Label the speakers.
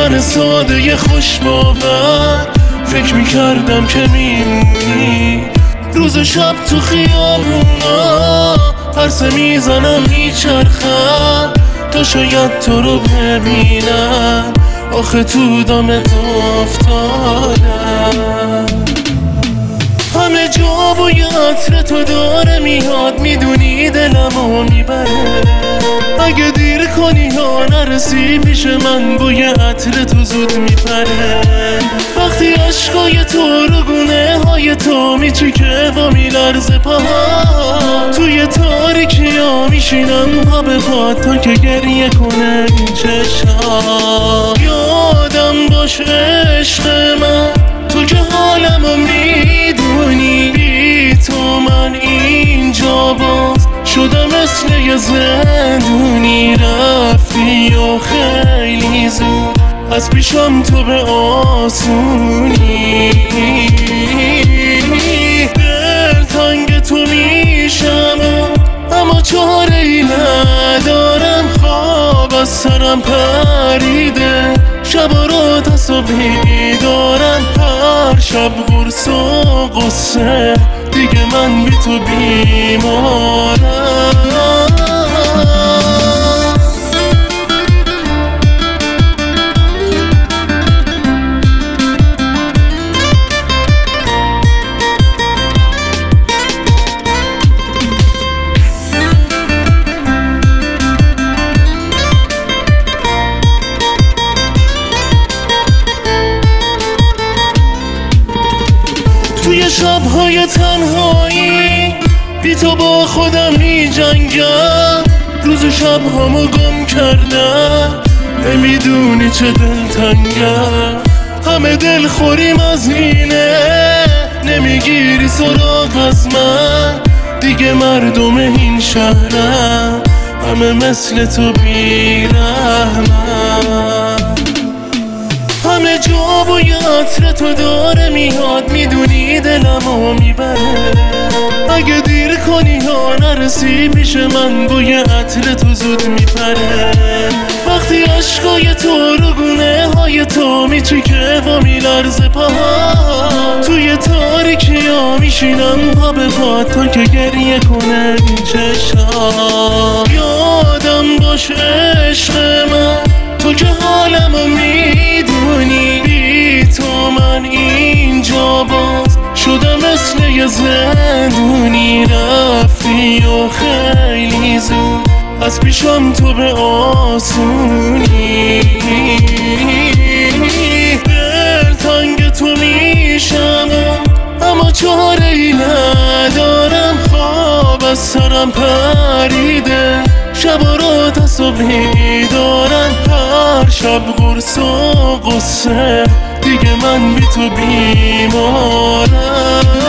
Speaker 1: من ساده خوش باور فکر میکردم که میمونی، روز و شب تو خیابونا پرسه میزنم میچرخم تا شاید تو رو ببینم، آخه تو دامت افتادم. همه جا بوی عطر تو داره میاد، میدونی دلمو میبره، اگه دیر کنی یا نرسی پیش من بوی عطر تو زود میپره. وقتی عشقای تو رو گونه های تو میچکه و میلرزه پاها، توی تاریکی ها میشینم پا به پا تا که گریه کنه این چشم. یادم باش عشق من تو که حالمو میدونی، بی تو من اینجا باز شدم مثل یه زندونی، رفتی و خیلی زود از پیشم تو به آسونی. دل تنگ تو میشم اما چاره ای ندارم، خواب از سرم پریده، شب رو تا صبحی دارم، هر شب غرص و غصه دیگه من بی تو بیمارم. توی شب‌های تنهایی بی تو با خودم می جنگم، روز شب‌هامو گم کردم، نمیدونی چه دلتنگم. همه دل خوریم از اینه، نمیگیری سراغ از من، دیگه مردم این شهرم همه مثل تو بی‌رحمن. همه جا بوی عطر تو داره میاد، میدونی دلمو میبره، اگه دیر کنی یا نرسی پیش من بوی عطر تو زود میپره. وقتی عشقای تو رو گونه های تو میچکه و میلرزه پاها، توی تاریکی ها میشینم پا به پا تا که گریه کنه این چشم. یادم باش عشق من تو که حالمو میدونی، بی تو من اینجا باز شدم مثل یه زندونی، رفتی و خیلی زود از پیشم تو به آسونی. دل تنگ تو میشم اما چاره ای ندارم، خواب از سرم پریده، شب رو تا صبحی دارم، هر شب غرص و غصه دیگه من بی تو بیمارم.